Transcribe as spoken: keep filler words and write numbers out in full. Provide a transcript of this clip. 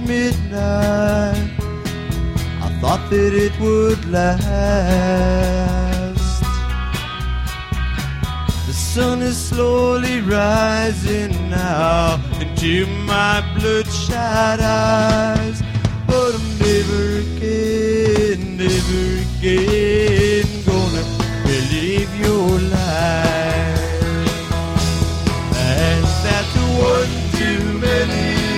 midnight, I thought that it would last. The sun is slowly rising now into my bloodshot eyes, but I'm never again, never again gonna believe your lies. And that's one too many.